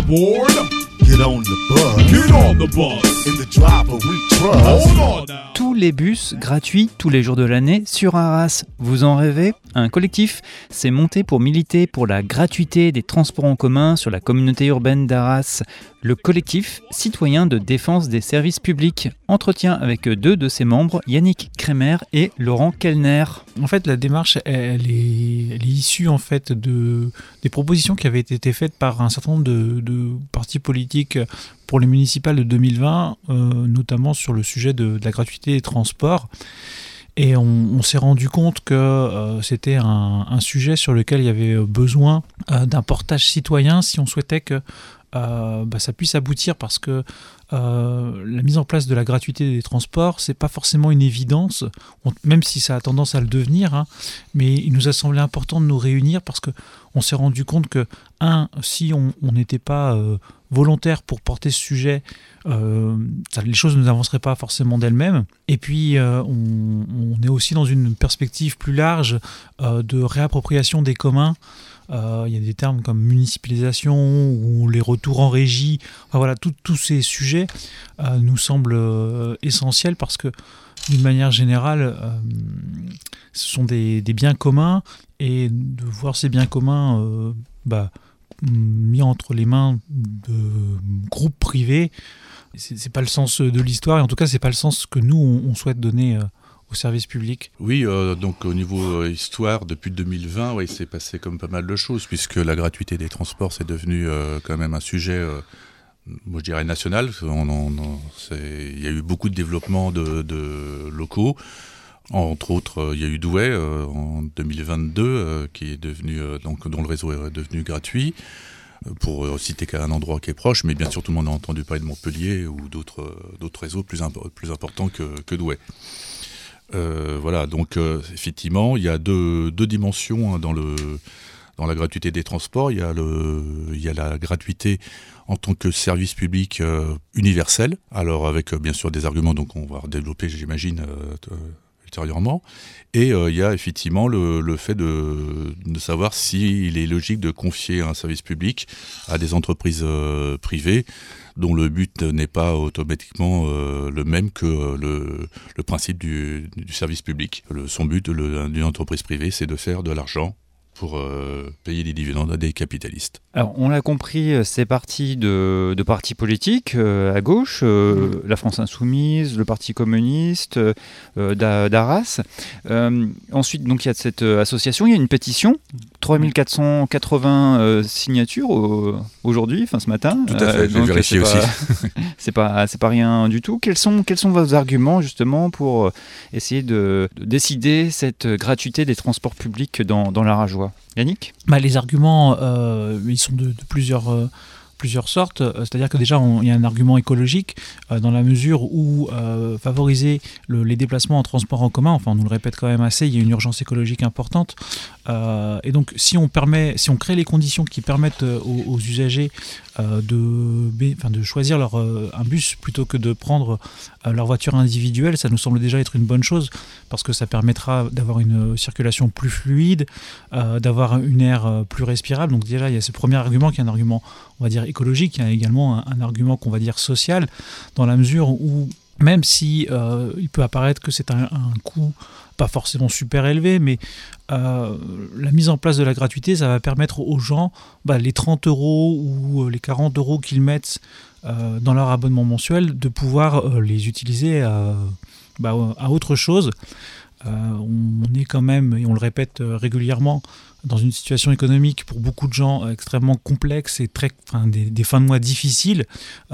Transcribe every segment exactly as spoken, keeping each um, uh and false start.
aboard. Get on the bus. Get on the bus. And the driver we trust. Hold on now. Tous les bus gratuits tous les jours de l'année sur Arras. Vous en rêvez ? Un collectif s'est monté pour militer pour la gratuité des transports en commun sur la communauté urbaine d'Arras. Le collectif citoyen de défense des services publics. Entretien avec deux de ses membres, Yannick Kremer et Laurent Kellner. En fait, la démarche, elle est, elle est issue en fait de des propositions qui avaient été faites par un certain nombre de, de partis politiques pour les municipales de deux mille vingt, euh, notamment sur le sujet de, de la gratuité des transports. Et on, on s'est rendu compte que euh, c'était un, un sujet sur lequel il y avait besoin euh, d'un portage citoyen si on souhaitait que euh, bah, ça puisse aboutir, parce que euh, la mise en place de la gratuité des transports, c'est pas forcément une évidence, on, même si ça a tendance à le devenir, hein, mais il nous a semblé important de nous réunir parce que on s'est rendu compte que, un, si on n'était pas euh, volontaire pour porter ce sujet, euh, ça, les choses ne avanceraient pas forcément d'elles-mêmes. Et puis, euh, on, on est aussi dans une perspective plus large euh, de réappropriation des communs. Euh, il y a des termes comme municipalisation ou les retours en régie. Enfin, voilà, tous ces sujets euh, nous semblent euh, essentiels parce que, d'une manière générale, euh, ce sont des, des biens communs, et de voir ces biens communs euh, bah, mis entre les mains de groupes privés, c'est, c'est pas le sens de l'histoire, et en tout cas c'est pas le sens que nous on, on souhaite donner euh, au service public. Oui, euh, donc au niveau euh, histoire, depuis deux mille vingt, ouais, il s'est passé comme pas mal de choses, puisque la gratuité des transports c'est devenu euh, quand même un sujet, euh, moi je dirais national. On, on, on, c'est, il y a eu beaucoup de développement de, de locaux. Entre autres, euh, il y a eu Douai euh, en deux mille vingt-deux, euh, qui est devenu, euh, donc, dont le réseau est devenu gratuit, euh, pour euh, citer qu'un endroit qui est proche, mais bien sûr tout le monde a entendu parler de Montpellier ou d'autres, euh, d'autres réseaux plus, imp- plus importants que, que Douai. Euh, voilà, donc euh, effectivement, il y a deux, deux dimensions hein, dans, le, dans la gratuité des transports. Il y a, le, il y a la gratuité en tant que service public euh, universel, alors avec euh, bien sûr des arguments, donc on va redévelopper, j'imagine, euh, t- ultérieurement. Et euh, il y a effectivement le, le fait de, de savoir s'il est logique de confier un service public à des entreprises euh, privées, dont le but n'est pas automatiquement euh, le même que euh, le, le principe du, du service public. Le, son but le, d'une entreprise privée, c'est de faire de l'argent pour euh, payer des dividendes à des capitalistes. Alors, on l'a compris, c'est parti de, de partis politiques euh, à gauche, euh, mmh. la France Insoumise, le Parti communiste euh, d'Arras. Euh, ensuite, donc, il y a cette association, il y a une pétition, trois mille quatre cent quatre-vingts euh, signatures au, aujourd'hui, enfin ce matin. Tout à fait, euh, j'ai vérifié aussi. c'est pas, c'est pas rien du tout. Quels sont, quels sont vos arguments justement pour essayer de, de décider cette gratuité des transports publics dans, dans l'Arageois ? Yannick ? Bah, les arguments, euh, ils sont de, de plusieurs, euh, plusieurs sortes. C'est-à-dire que déjà, il y a un argument écologique euh, dans la mesure où euh, favoriser le, les déplacements en transport en commun, enfin on nous le répète quand même assez, il y a une urgence écologique importante. Euh, et donc si on, permet, si on crée les conditions qui permettent aux, aux usagers euh, de, enfin, de choisir leur, euh, un bus plutôt que de prendre euh, leur voiture individuelle, ça nous semble déjà être une bonne chose, parce que ça permettra d'avoir une circulation plus fluide, euh, d'avoir une air euh, plus respirable. Donc déjà il y a ce premier argument qui est un argument, on va dire, écologique. Il y a également un, un argument qu'on va dire social, dans la mesure où même si euh, il peut apparaître que c'est un, un coût pas forcément super élevé, mais euh, la mise en place de la gratuité, ça va permettre aux gens, bah, les trente euros ou les quarante euros qu'ils mettent euh, dans leur abonnement mensuel, de pouvoir euh, les utiliser à, bah, à autre chose. Euh, on est quand même, et on le répète régulièrement, dans une situation économique pour beaucoup de gens extrêmement complexe et très, enfin, des, des fins de mois difficiles.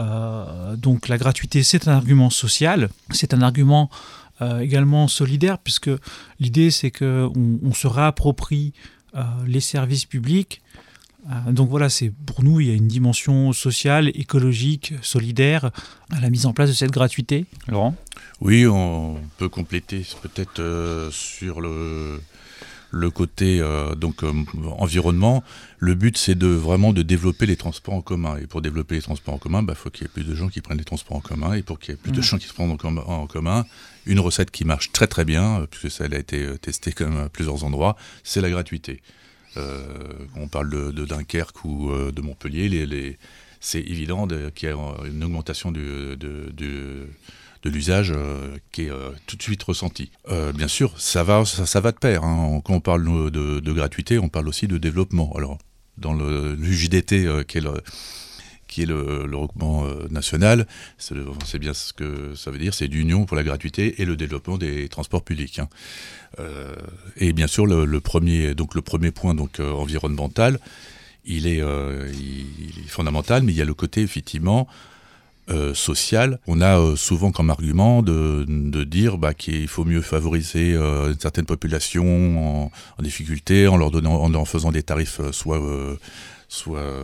Euh, donc la gratuité, c'est un argument social, c'est un argument euh, également solidaire, puisque l'idée c'est qu'on on se réapproprie euh, les services publics. Euh, donc voilà, c'est, pour nous, il y a une dimension sociale, écologique, solidaire à la mise en place de cette gratuité. Laurent ? Oui, on peut compléter peut-être euh, sur le... le côté euh, donc euh, environnement. Le but, c'est de vraiment de développer les transports en commun. Et pour développer les transports en commun, bah, faut qu'il y ait plus de gens qui prennent les transports en commun. Et pour qu'il y ait plus mmh. de gens qui se prennent en, com- en commun, une recette qui marche très très bien, puisque ça elle a été testée quand même à plusieurs endroits, c'est la gratuité. Euh, quand on parle de, de Dunkerque ou euh, de Montpellier, les, les, c'est évident de, qu'il y a une augmentation du, de, de, de l'usage euh, qui est euh, tout de suite ressentie. Euh, bien sûr, ça va, ça, ça va de pair. Hein. Quand on parle de, de gratuité, on parle aussi de développement. Alors, dans le, l'U J D T, euh, qui est le... qui est le, le regroupement euh, national, c'est, le, c'est bien ce que ça veut dire, c'est l'Union pour la gratuité et le développement des transports publics. Hein. Euh, et bien sûr, le, le, premier, donc le premier point donc, euh, environnemental, il est, euh, il, il est fondamental, mais il y a le côté effectivement euh, social. On a euh, souvent comme argument de, de dire bah, qu'il faut mieux favoriser euh, une certaine population en, en difficulté, en leur donnant, en, en faisant des tarifs euh, soit... Euh, soit euh,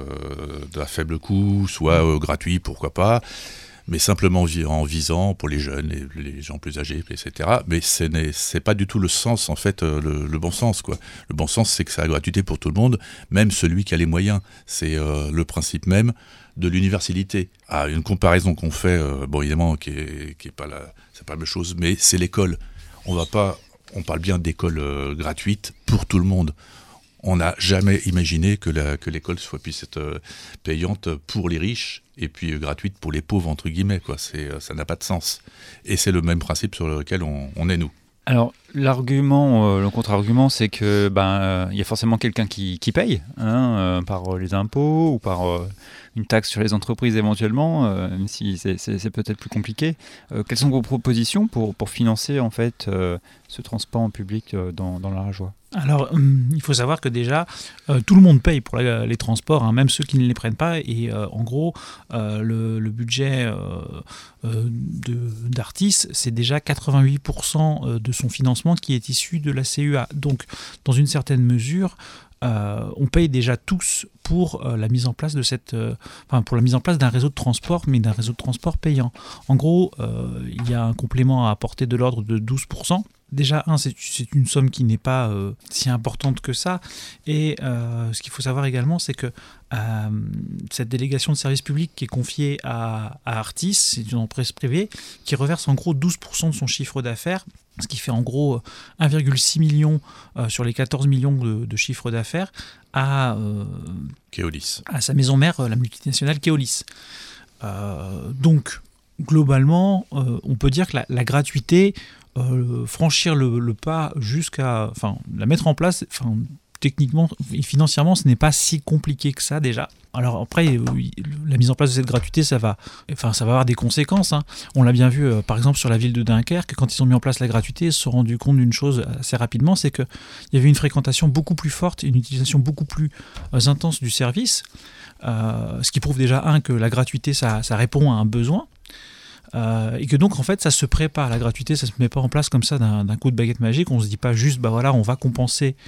à faible coût, soit euh, gratuit, pourquoi pas, mais simplement vi- en visant pour les jeunes, les, les gens plus âgés, et cetera. Mais ce n'est c'est pas du tout le sens, en fait, euh, le, le bon sens, quoi. Le bon sens, c'est que c'est la gratuité pour tout le monde, même celui qui a les moyens. C'est euh, le principe même de l'universalité. Ah, une comparaison qu'on fait, euh, bon, évidemment, qui est, qui est pas la, c'est pas la même chose, mais c'est l'école. On va pas, on parle bien d'école euh, gratuite pour tout le monde. On n'a jamais imaginé que, la, que l'école soit, puisse être euh, payante pour les riches et puis euh, gratuite pour les pauvres, entre guillemets. Quoi. C'est, euh, ça n'a pas de sens. Et c'est le même principe sur lequel on, on est, nous. Alors, l'argument, euh, le contre-argument, c'est que ben, euh, y a forcément quelqu'un qui, qui paye, hein, euh, par les impôts ou par euh, une taxe sur les entreprises éventuellement, euh, même si c'est, c'est, c'est peut-être plus compliqué. Euh, quelles sont vos propositions pour, pour financer en fait euh, ce transport en public euh, dans, dans l'Arajois ? Alors, hum, il faut savoir que déjà, euh, tout le monde paye pour la, les transports, hein, même ceux qui ne les prennent pas. Et euh, en gros, euh, le, le budget euh, euh, de, d'Artis, c'est déjà quatre-vingt-huit pour cent de son financement qui est issu de la C U A. Donc, dans une certaine mesure, euh, on paye déjà tous pour euh, la mise en place de cette, euh, enfin, pour la mise en place d'un réseau de transport, mais d'un réseau de transport payant. En gros, euh, il y a un complément à apporter de l'ordre de douze pour cent. Déjà, un, c'est, c'est une somme qui n'est pas euh, si importante que ça. Et euh, ce qu'il faut savoir également, c'est que euh, cette délégation de service public qui est confiée à, à Artis, c'est une entreprise privée, qui reverse en gros douze pour cent de son chiffre d'affaires, ce qui fait en gros un virgule six million euh, sur les quatorze millions de, de chiffre d'affaires à, euh, Keolis. à sa maison mère, la multinationale Keolis. Euh, donc, globalement, euh, on peut dire que la, la gratuité... Euh, franchir le, le pas jusqu'à, enfin, la mettre en place, enfin, techniquement et financièrement, ce n'est pas si compliqué que ça déjà. Alors après, euh, la mise en place de cette gratuité, ça va, enfin, ça va avoir des conséquences. Hein. On l'a bien vu, euh, par exemple, sur la ville de Dunkerque, quand ils ont mis en place la gratuité, ils se sont rendus compte d'une chose assez rapidement, c'est qu'il y avait une fréquentation beaucoup plus forte, une utilisation beaucoup plus euh, intense du service, euh, ce qui prouve déjà, un, que la gratuité, ça, ça répond à un besoin. Euh, et que donc en fait ça se prépare, la gratuité ça se met pas en place comme ça d'un, d'un coup de baguette magique, on se dit pas juste bah voilà on va compenser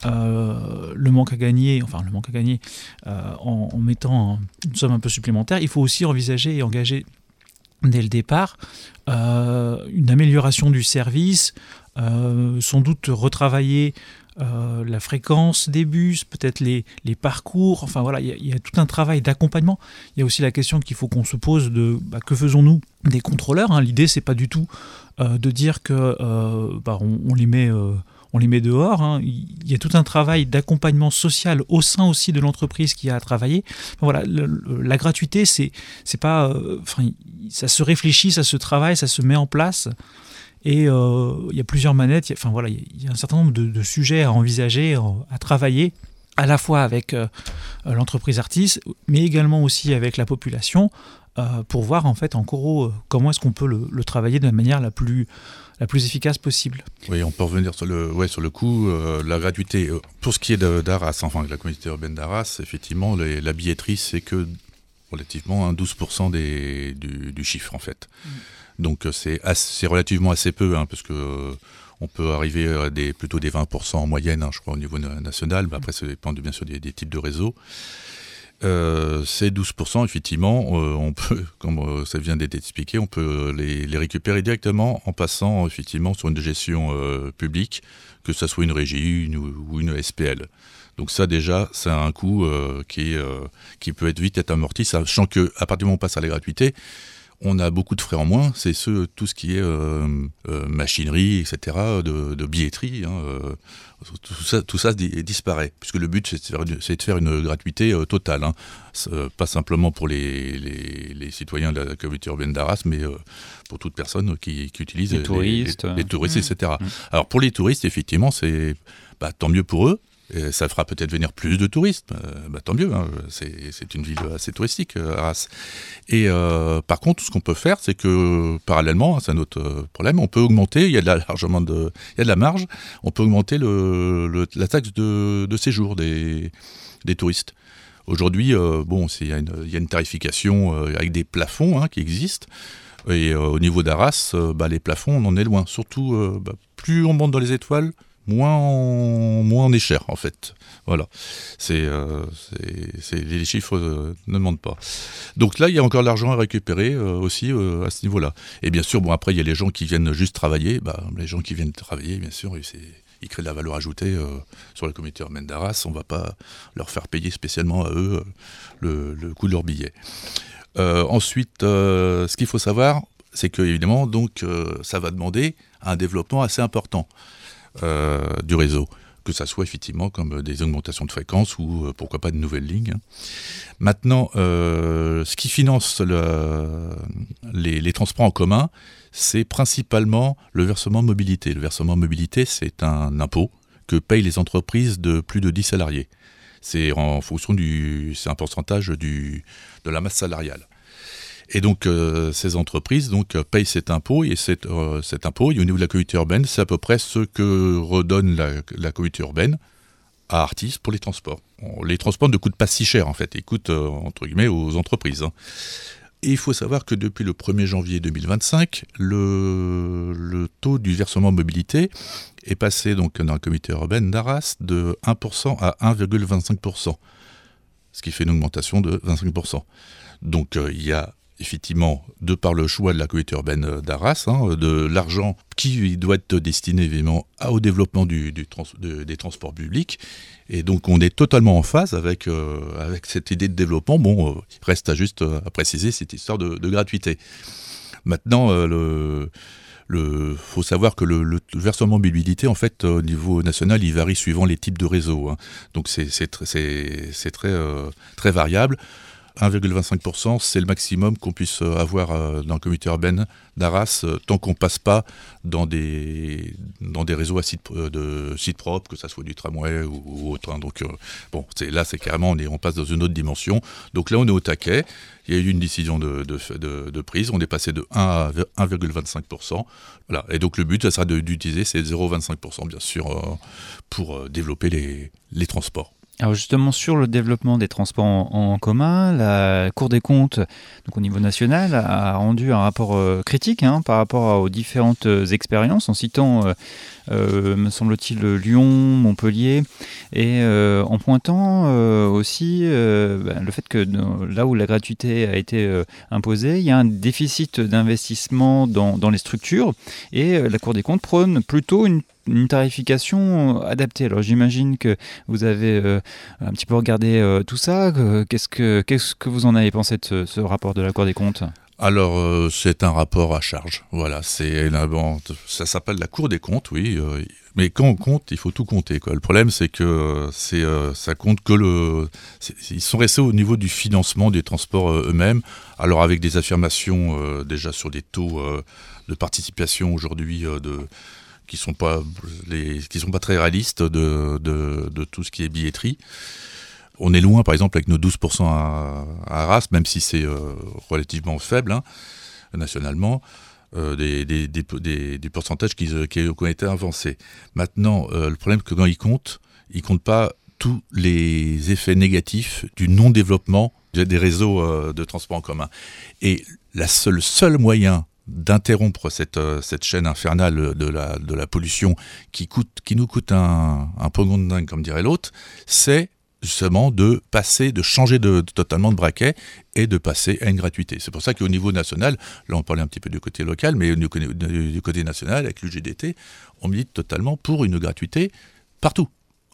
euh, le manque à gagner, enfin le manque à gagner euh, en, en mettant une somme un peu supplémentaire. Il faut aussi envisager et engager dès le départ euh, une amélioration du service, euh, sans doute retravailler Euh, la fréquence des bus, peut-être les, les parcours, enfin voilà, il y, y a tout un travail d'accompagnement. Il y a aussi la question qu'il faut qu'on se pose de bah, que faisons-nous des contrôleurs, hein. L'idée c'est pas du tout euh, de dire que euh, bah, on, on les met euh, on les met dehors, hein. Il y a tout un travail d'accompagnement social au sein aussi de l'entreprise qui a à travailler. Enfin, voilà, le, le, la gratuité c'est c'est pas, euh, enfin, ça se réfléchit, ça se travaille, ça se met en place. Et il euh, y a plusieurs manettes, il y, enfin, voilà, y, y a un certain nombre de, de sujets à envisager, à travailler, à la fois avec euh, l'entreprise Artis, mais également aussi avec la population, euh, pour voir en fait en gros euh, comment est-ce qu'on peut le, le travailler de la manière la plus, la plus efficace possible. Oui, on peut revenir sur le, ouais, sur le coup, euh, la gratuité. Euh, pour ce qui est de, d'Arras, enfin de la communauté urbaine d'Arras, effectivement, les, la billetterie, c'est que relativement hein, douze pour cent des, du, du chiffre en fait. Mmh. Donc c'est, assez, c'est relativement assez peu, hein, parce que euh, on peut arriver à des, plutôt des vingt pour cent en moyenne, hein, je crois, au niveau national. Mais après, ça dépend bien sûr des, des types de réseaux. Euh, ces douze pour cent, effectivement, euh, on peut, comme euh, ça vient d'être expliqué, on peut les, les récupérer directement en passant effectivement sur une gestion euh, publique, que ce soit une régie une, ou une S P L. Donc ça déjà, c'est un coût euh, qui, euh, qui peut être vite être amorti, sachant qu'à partir du moment où on passe à la gratuité, on a beaucoup de frais en moins, c'est ce, tout ce qui est euh, euh, machinerie, et cetera, de, de billetterie, hein, euh, tout ça, tout ça disparaît, puisque le but c'est de faire une, c'est de faire une gratuité euh, totale, hein. Pas simplement pour les, les, les citoyens de la communauté urbaine d'Arras, mais euh, pour toute personne qui, qui utilise les, les touristes, les, les, les touristes mmh. et cetera. Mmh. Alors pour les touristes, effectivement, c'est bah, tant mieux pour eux. Et ça fera peut-être venir plus de touristes, euh, bah, tant mieux, hein. c'est, c'est une ville assez touristique, euh, Arras. Et euh, par contre, ce qu'on peut faire, c'est que parallèlement, hein, c'est un autre euh, problème, on peut augmenter, il y a de la, largement de, il y a de la marge, on peut augmenter le, le, la taxe de, de séjour des, des touristes. Aujourd'hui, euh, bon, c'est, il, y a une, il y a une tarification euh, avec des plafonds hein, qui existent. Et euh, au niveau d'Arras, euh, bah, les plafonds, on en est loin. Surtout, euh, bah, plus on monte dans les étoiles, moins on, moins on est cher, en fait. Voilà. C'est, euh, c'est, c'est, les chiffres euh, ne demandent pas. Donc là, il y a encore de l'argent à récupérer euh, aussi euh, à ce niveau-là. Et bien sûr, bon, après, il y a les gens qui viennent juste travailler. Bah, les gens qui viennent travailler, bien sûr, c'est, ils créent de la valeur ajoutée euh, sur la communauté urbaine d'Arras. On ne va pas leur faire payer spécialement à eux euh, le, le coût de leur billet. Euh, ensuite, euh, ce qu'il faut savoir, c'est que évidemment, donc, euh, ça va demander un développement assez important euh, du réseau, que ça soit effectivement comme des augmentations de fréquences ou euh, pourquoi pas de nouvelles lignes. Maintenant, euh, ce qui finance le, les, les transports en commun, c'est principalement le versement mobilité. Le versement mobilité, c'est un impôt que payent les entreprises de plus de dix salariés. C'est en fonction du, c'est un pourcentage du, de la masse salariale. Et donc, euh, ces entreprises donc, payent cet impôt, et cet, euh, cet impôt, et au niveau de la communauté urbaine, c'est à peu près ce que redonne la, la communauté urbaine à Artis pour les transports. Les transports ne coûtent pas si cher, en fait, ils coûtent, euh, entre guillemets, aux entreprises. Hein. Et il faut savoir que depuis le premier janvier deux mille vingt-cinq, le, le taux du versement mobilité est passé donc, dans la communauté urbaine d'Arras de un pour cent à un virgule vingt-cinq pour cent, ce qui fait une augmentation de vingt-cinq pour cent. Donc euh, il y a effectivement, de par le choix de la communauté urbaine d'Arras, hein, de l'argent qui doit être destiné évidemment au développement du, du trans, de, des transports publics. Et donc on est totalement en phase avec, euh, avec cette idée de développement. Bon, euh, il reste à juste euh, à préciser cette histoire de, de gratuité. Maintenant, euh, le... Il faut savoir que le, le versement mobilité, en fait, au niveau national, il varie suivant les types de réseaux. Hein. Donc c'est, c'est, c'est, c'est très, euh, très variable. un virgule vingt-cinq pour cent, c'est le maximum qu'on puisse avoir dans la communauté urbaine d'Arras, tant qu'on ne passe pas dans des, dans des réseaux à site, de sites propres, que ce soit du tramway ou, ou autre. Hein. Donc, euh, bon, c'est, là, c'est carrément, on, est, on passe dans une autre dimension. Donc là, on est au taquet. Il y a eu une décision de, de, de, de prise. On est passé de un à un virgule vingt-cinq pour cent. Voilà. Et donc, le but, ça sera de, d'utiliser ces zéro virgule vingt-cinq pour cent, bien sûr, euh, pour euh, développer les, les transports. Alors justement, sur le développement des transports en, en commun, la Cour des comptes, donc au niveau national, a rendu un rapport euh, critique hein, par rapport aux différentes euh, expériences, en citant, euh, euh, me semble-t-il, Lyon, Montpellier, et euh, en pointant euh, aussi euh, ben, le fait que dans, là où la gratuité a été euh, imposée, il y a un déficit d'investissement dans, dans les structures, et euh, la Cour des comptes prône plutôt une une tarification adaptée. Alors j'imagine que vous avez euh, un petit peu regardé euh, tout ça. Qu'est-ce que, qu'est-ce que vous en avez pensé de ce, ce rapport de la Cour des comptes ? Alors, euh, c'est un rapport à charge. Voilà, c'est, bon, ça s'appelle la Cour des comptes, oui. Euh, mais quand on compte, il faut tout compter, quoi. Le problème, c'est que c'est, euh, ça compte que le... Ils sont restés au niveau du financement des transports euh, eux-mêmes, alors avec des affirmations euh, déjà sur des taux euh, de participation aujourd'hui euh, de... qui sont pas les qui sont pas très réalistes de, de, de tout ce qui est billetterie. On est loin, par exemple, avec nos douze pour cent à, à Arras, même si c'est euh, relativement faible hein, nationalement, euh, des, des, des, des, des pourcentages qui, qui ont été avancés. Maintenant, euh, le problème, c'est que quand ils comptent, ils comptent pas tous les effets négatifs du non-développement des réseaux euh, de transport en commun. Et la seule, le seul moyen d'interrompre cette, cette chaîne infernale de la, de la pollution qui, coûte, qui nous coûte un, un pognon de dingue, comme dirait l'autre, c'est justement de passer, de changer de, de, totalement de braquet et de passer à une gratuité. C'est pour ça qu'au niveau national, là on parlait un petit peu du côté local, mais du, du côté national, avec l'U G D T, on milite totalement pour une gratuité partout.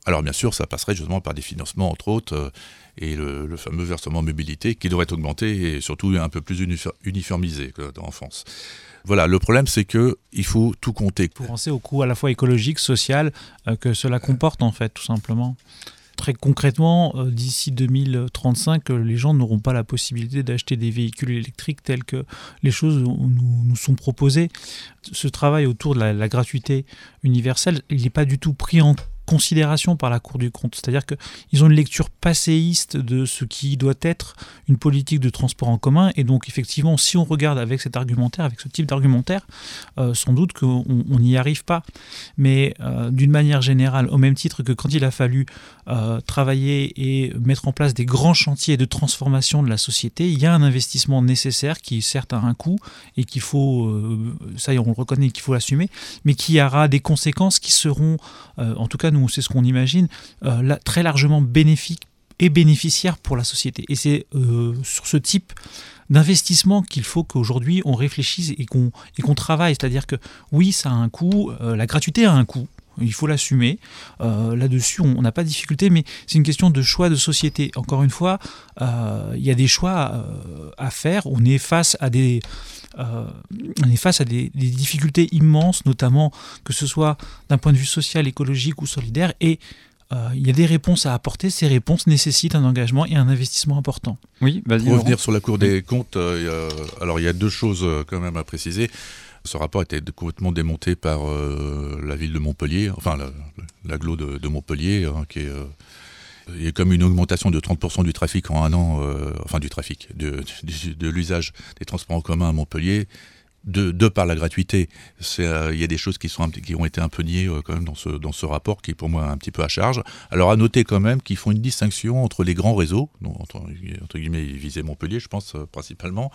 Alors bien sûr, ça passerait justement par des financements, entre autres, euh, et le, le fameux versement mobilité qui devrait augmenter et surtout un peu plus uniformisé en France. Voilà, le problème c'est qu'il faut tout compter. Pour penser au coût à la fois écologique, social, euh, que cela comporte en fait, tout simplement. Très concrètement, euh, d'ici deux mille trente-cinq, euh, les gens n'auront pas la possibilité d'acheter des véhicules électriques tels que les choses nous, nous sont proposées. Ce travail autour de la, la gratuité universelle, il n'est pas du tout pris en considération par la Cour des comptes. C'est-à-dire qu'ils ont une lecture passéiste de ce qui doit être une politique de transport en commun. Et donc, effectivement, si on regarde avec cet argumentaire, avec ce type d'argumentaire, euh, sans doute qu'on n'y arrive pas. Mais euh, d'une manière générale, au même titre que quand il a fallu euh, travailler et mettre en place des grands chantiers de transformation de la société, il y a un investissement nécessaire qui, certes, a un coût et qu'il faut, euh, ça on le reconnaît, qu'il faut l'assumer, mais qui aura des conséquences qui seront, euh, en tout cas, nous, c'est ce qu'on imagine, euh, là, très largement bénéfique et bénéficiaire pour la société. Et c'est euh, sur ce type d'investissement qu'il faut qu'aujourd'hui on réfléchisse et qu'on, et qu'on travaille. C'est-à-dire que oui, ça a un coût, euh, la gratuité a un coût, il faut l'assumer. Euh, là-dessus, on n'a pas de difficulté, mais c'est une question de choix de société. Encore une fois, euh, il y a des choix euh, à faire. On est face à des... Euh, on est face à des, des difficultés immenses, notamment que ce soit d'un point de vue social, écologique ou solidaire, et euh, il y a des réponses à apporter. Ces réponses nécessitent un engagement et un investissement important. Oui, vas-y. Pour revenir Laurent. sur la Cour des comptes, euh, y a, alors il y a deux choses euh, quand même à préciser. Ce rapport a été complètement démonté par euh, la ville de Montpellier, enfin la, l'agglo de, de Montpellier, hein, qui est... Euh, il y a comme une augmentation de trente pour cent du trafic en un an, euh, enfin du trafic, de, de, de l'usage des transports en commun à Montpellier, de, de par la gratuité. C'est, euh, il y a des choses qui, sont, qui ont été un peu niées euh, quand même dans ce, dans ce rapport, qui est pour moi un petit peu à charge. Alors à noter quand même qu'ils font une distinction entre les grands réseaux, donc, entre, entre guillemets ils visaient Montpellier je pense euh, principalement,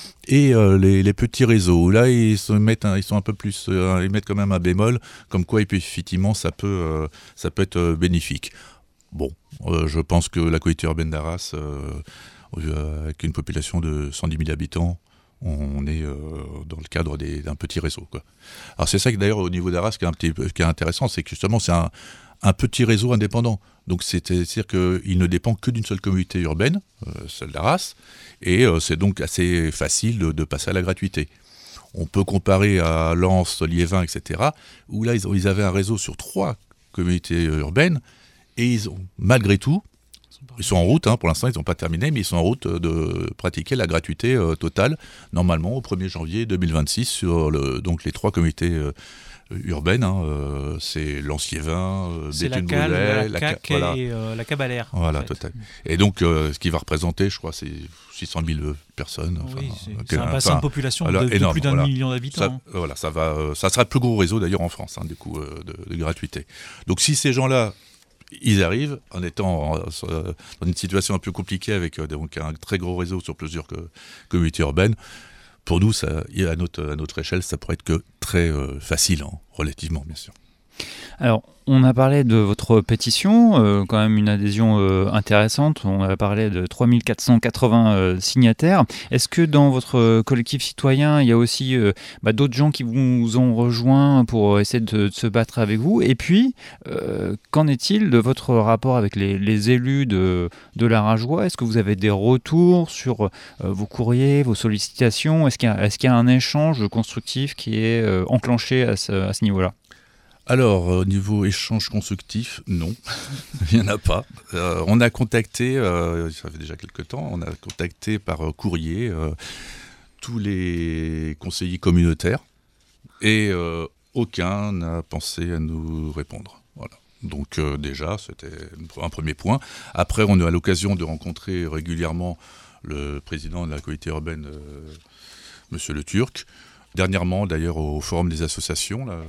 et euh, les, les petits réseaux. Là ils, se mettent un, ils sont un peu plus, euh, ils mettent quand même un bémol, comme quoi et puis, effectivement ça peut, euh, ça peut être euh, bénéfique. Bon, euh, je pense que la collectivité urbaine d'Arras, euh, avec une population de cent dix mille habitants, on est euh, dans le cadre des, d'un petit réseau, quoi. Alors c'est ça que d'ailleurs au niveau d'Arras qui est, un petit, qui est intéressant, c'est que justement c'est un, un petit réseau indépendant. Donc c'est-à-dire qu'il ne dépend que d'une seule communauté urbaine, euh, celle d'Arras, et euh, c'est donc assez facile de, de passer à la gratuité. On peut comparer à Lens, Liévin, et cetera, où là ils, ont, ils avaient un réseau sur trois communautés urbaines, et ils ont, malgré tout, ils sont en route, hein, pour l'instant ils n'ont pas terminé, mais ils sont en route de pratiquer la gratuité euh, totale, normalement au premier janvier deux mille vingt-six, sur le, donc les trois communautés euh, urbaines, hein, euh, c'est Lens-Liévin, euh, Béthune-Bruley, la C A C voilà. et euh, la Cabalère. Voilà, en fait. total. Et donc euh, ce qui va représenter, je crois, c'est six cent mille personnes. Oui, enfin, c'est, euh, c'est un enfin, bassin de population alors, de, de énorme, plus d'un voilà. million d'habitants. Ça, hein. voilà, ça, va, euh, ça sera le plus gros réseau d'ailleurs en France, hein, du coup, euh, de, de gratuité. Donc si ces gens-là, ils arrivent en étant en, euh, dans une situation un peu compliquée avec euh, donc un très gros réseau sur plusieurs que, communautés urbaines. Pour nous, ça, à, notre, à notre échelle, ça pourrait être que très euh, facile, hein, relativement bien sûr. Alors, on a parlé de votre pétition, euh, quand même une adhésion euh, intéressante. On a parlé de trois mille quatre cent quatre-vingts euh, signataires. Est-ce que dans votre collectif citoyen, il y a aussi euh, bah, d'autres gens qui vous ont rejoint pour essayer de, de se battre avec vous ? Et puis, euh, qu'en est-il de votre rapport avec les, les élus de, de l'Arageois ? Est-ce que vous avez des retours sur euh, vos courriers, vos sollicitations ? Est-ce qu'il y a, est-ce qu'il y a un échange constructif qui est euh, enclenché à ce, à ce niveau-là ? Alors, au niveau échange constructif, non, il n'y en a pas. Euh, on a contacté, euh, ça fait déjà quelques temps, on a contacté par euh, courrier euh, tous les conseillers communautaires et euh, aucun n'a pensé à nous répondre. Voilà. Donc euh, déjà, c'était un premier point. Après, on a eu l'occasion de rencontrer régulièrement le président de la collectivité urbaine, euh, Monsieur Le Turc. Dernièrement, d'ailleurs, au Forum des associations, là,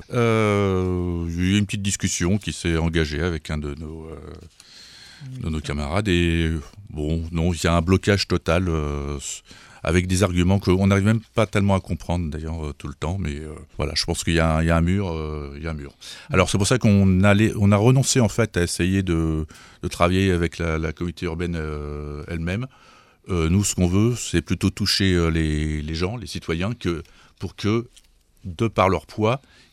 euh, il y a eu une petite discussion qui s'est engagée avec un de nos, euh, de nos camarades. Et bon, non, il y a un blocage total euh, avec des arguments qu'on n'arrive même pas tellement à comprendre, d'ailleurs, euh, tout le temps. Mais euh, voilà, je pense qu'il y a un, il y a un mur. Euh, il y a un mur. Alors, c'est pour ça qu'on allait, on a renoncé, en fait, à essayer de, de travailler avec la, la communauté urbaine euh, elle-même. Euh, nous, ce qu'on veut, c'est plutôt toucher euh, les, les gens, les citoyens, que... pour que, de par leur poids,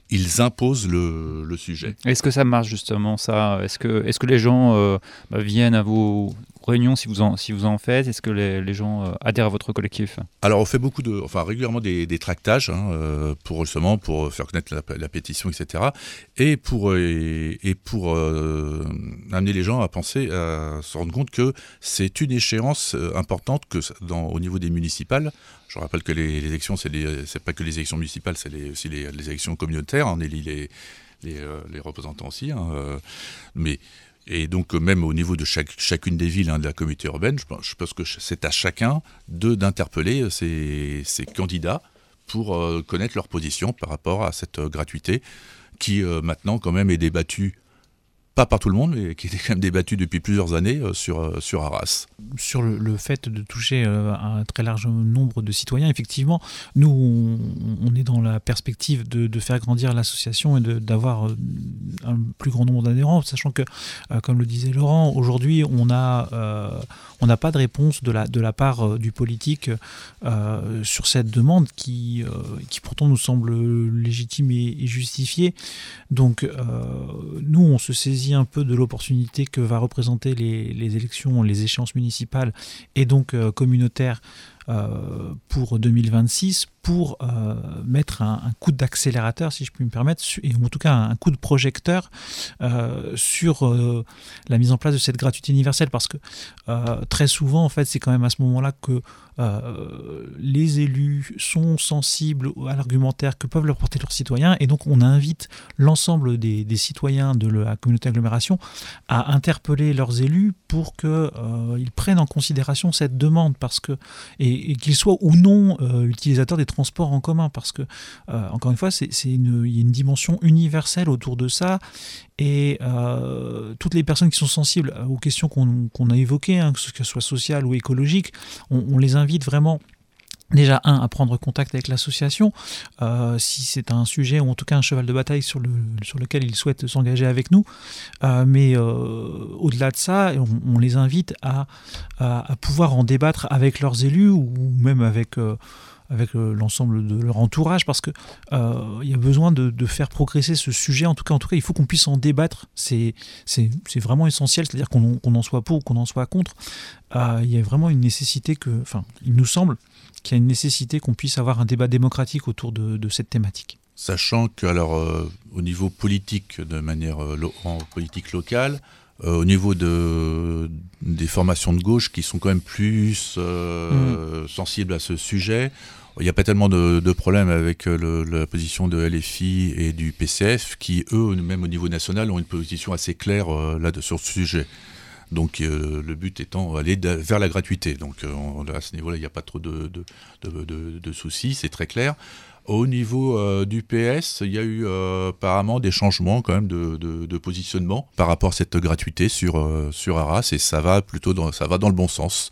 ils imposent le, le sujet. Est-ce que ça marche justement ça ? Est-ce que, est-ce que les gens euh, bah, viennent à vos réunions si vous en, si vous en faites ? Est-ce que les, les gens euh, adhèrent à votre collectif ? Alors on fait beaucoup de, enfin régulièrement des, des tractages hein, euh, pour justement pour faire connaître la, la pétition, et cetera. Et pour et, et pour euh, amener les gens à penser, à se rendre compte que c'est une échéance importante que dans, au niveau des municipales. Je rappelle que les, les élections, c'est, les, c'est pas que les élections municipales, c'est les, aussi les, les élections communautaires. On élit les, les, euh, les représentants aussi. Hein, euh, mais, et donc, même au niveau de chaque, chacune des villes hein, de la communauté urbaine, je pense, je pense que c'est à chacun de, d'interpeller ces, ces candidats pour euh, connaître leur position par rapport à cette euh, gratuité qui, euh, maintenant, quand même, est débattue. Pas par tout le monde, mais qui était quand même débattu depuis plusieurs années euh, sur, euh, sur Arras. Sur le, le fait de toucher euh, un très large nombre de citoyens, effectivement, nous, on, on est dans la perspective de, de faire grandir l'association et de, d'avoir un plus grand nombre d'adhérents, sachant que, euh, comme le disait Laurent, aujourd'hui, on a, euh, on n'a pas de réponse de la, de la part euh, du politique euh, sur cette demande qui, euh, qui pourtant nous semble légitime et, et justifiée. Donc, euh, nous, on se saisit un peu de l'opportunité que va représenter les, les élections, les échéances municipales et donc euh, communautaires euh, pour deux mille vingt-six pour euh, mettre un, un coup d'accélérateur, si je puis me permettre, et en tout cas un coup de projecteur euh, sur euh, la mise en place de cette gratuité universelle, parce que euh, très souvent, en fait, c'est quand même à ce moment-là que euh, les élus sont sensibles à l'argumentaire que peuvent leur porter leurs citoyens, et donc on invite l'ensemble des, des citoyens de la communauté agglomération à interpeller leurs élus pour qu'ils euh, prennent en considération cette demande, parce que, et, et qu'ils soient ou non euh, utilisateurs des transports en commun, parce que, euh, encore une fois, c'est, c'est une, il y a une dimension universelle autour de ça, et euh, toutes les personnes qui sont sensibles aux questions qu'on, qu'on a évoquées, hein, que ce soit sociales ou écologiques, on, on les invite vraiment déjà, un, à prendre contact avec l'association, euh, si c'est un sujet ou en tout cas un cheval de bataille sur, le, sur lequel ils souhaitent s'engager avec nous. Euh, mais euh, au-delà de ça, on, on les invite à, à, à pouvoir en débattre avec leurs élus ou même avec... Euh, avec l'ensemble de leur entourage, parce qu'il euh, y a besoin de, de faire progresser ce sujet. En tout cas, en tout cas, il faut qu'on puisse en débattre. C'est, c'est, c'est vraiment essentiel, c'est-à-dire qu'on, qu'on en soit pour ou qu'on en soit contre. Euh, il y a vraiment une nécessité que, enfin, il nous semble qu'il y a une nécessité qu'on puisse avoir un débat démocratique autour de, de cette thématique. Sachant que, alors, euh, au niveau politique, de manière euh, lo- en politique locale, Euh, au niveau de, des formations de gauche qui sont quand même plus euh, mmh. sensibles à ce sujet, il n'y a pas tellement de, de problèmes avec le, la position de L F I et du P C F qui, eux, même au niveau national, ont une position assez claire euh, là, de, sur ce sujet. Donc euh, le but étant d'aller vers la gratuité. Donc euh, à ce niveau-là, il n'y a pas trop de, de, de, de, de soucis, c'est très clair. Au niveau euh, du P S, il y a eu euh, apparemment des changements quand même de, de, de positionnement par rapport à cette gratuité sur, euh, sur Arras, et ça va plutôt dans, ça va dans le bon sens.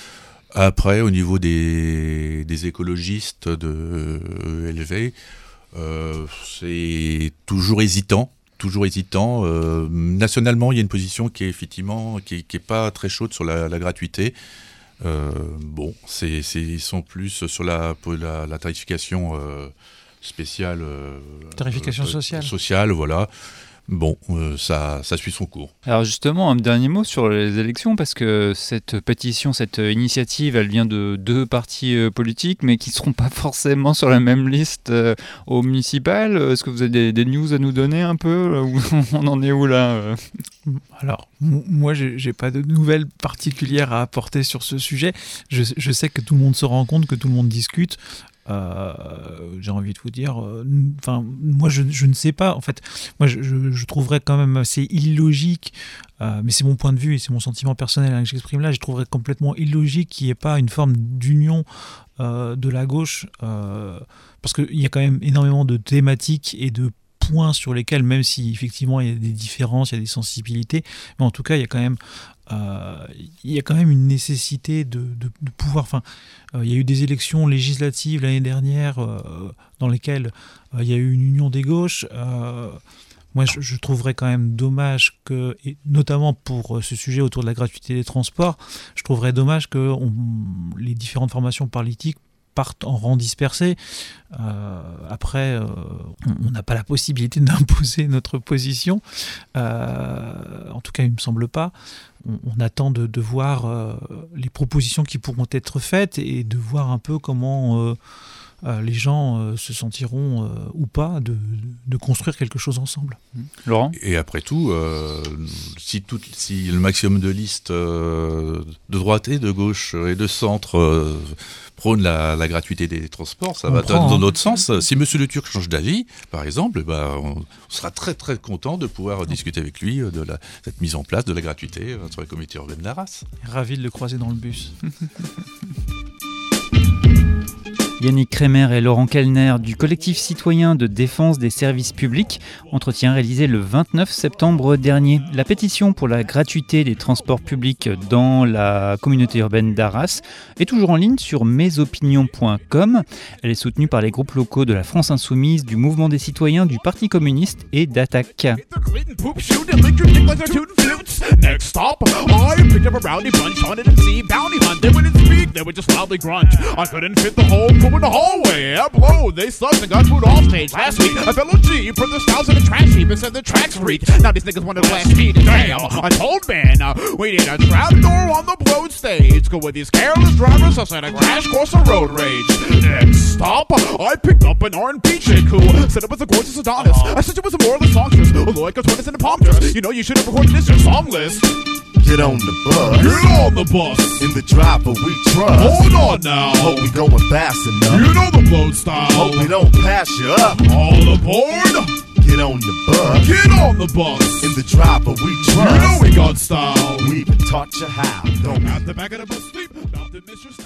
Après, au niveau des, des écologistes de euh, L V, euh, c'est toujours hésitant. toujours hésitant. Euh, nationalement, il y a une position qui est effectivement qui, qui est pas très chaude sur la, la gratuité. Euh, bon, c'est, c'est, ils sont plus sur la, la, la tarification euh, spéciale. Euh, tarification euh, sociale. Sociale, voilà. Bon, euh, ça, ça suit son cours. Alors justement, un dernier mot sur les élections, parce que cette pétition, cette initiative, elle vient de deux partis euh, politiques, mais qui ne seront pas forcément sur la même liste euh, au municipal. Est-ce que vous avez des, des news à nous donner un peu ? On en est où là euh Alors, m- moi, j'ai, j'ai pas de nouvelles particulières à apporter sur ce sujet. Je, je sais que tout le monde se rend compte, que tout le monde discute. Euh, j'ai envie de vous dire, enfin, euh, moi je, je ne sais pas. En fait, moi je, je, je trouverais quand même assez illogique, euh, mais c'est mon point de vue et c'est mon sentiment personnel hein, que j'exprime là. Je trouverais complètement illogique qu'il n'y ait pas une forme d'union euh, de la gauche, euh, parce qu'il y a quand même énormément de thématiques et de points sur lesquels, même si effectivement il y a des différences, il y a des sensibilités, mais en tout cas il y a quand même Euh, il y a quand même une nécessité de, de, de pouvoir. Enfin, euh, il y a eu des élections législatives l'année dernière euh, dans lesquelles euh, il y a eu une union des gauches. Euh, moi, je, je trouverais quand même dommage que, et notamment pour ce sujet autour de la gratuité des transports, je trouverais dommage que on, les différentes formations politiques partent en rang dispersé. Euh, après, euh, on n'a pas la possibilité d'imposer notre position. Euh, en tout cas, il ne me semble pas. On, on attend de, de voir euh, les propositions qui pourront être faites et de voir un peu comment euh, euh, les gens euh, se sentiront euh, ou pas de, de construire quelque chose ensemble. Laurent ? Et après tout, euh, si, tout, si le maximum de listes euh, de droite et de gauche et de centre euh, prône la, la gratuité des transports, ça On va prend, dans hein. notre sens. Si Monsieur Le Turc change d'avis, par exemple, bah, on sera très très content de pouvoir discuter avec lui de la, cette mise en place de la gratuité sur la communauté urbaine d'Arras. Ravi de le croiser dans le bus. Yannick Kremer et Laurent Kellner du collectif citoyen de défense des services publics, entretien réalisé le vingt-neuf septembre dernier. La pétition pour la gratuité des transports publics dans la communauté urbaine d'Arras est toujours en ligne sur mesopinions point com. Elle est soutenue par les groupes locaux de la France Insoumise, du Mouvement des citoyens, du Parti communiste et d'Attaque. Next stop, I picked up a rowdy bunch on it and see bounty hunt. They wouldn't speak, they would just loudly grunt. I couldn't fit the whole crew in the hallway. I blow, they sucked and got booed off stage. Last week, a fellow G put their styles in a trash heap and said the tracks freaked. Now these niggas wanted to blast me. Damn, I told man, uh, we need a trapdoor on the blowed stage. Go with these careless drivers, I said a crash course of road rage. Next stop, I picked up an R and B chick who said it was a gorgeous Adonis. I said she was a moralist songstress, like a tortoise in a palm dress. You know you should have recorded this your song list. Get on the bus. Get on the bus. In the driver we trust. Hold on now. Hope we going fast enough. You know the blow style. Hope we don't pass you up. All aboard. Get on the bus. Get on the bus. In the driver we trust. You know we got style. We even taught you how. Don't At the back of the bus, sleep. About to miss your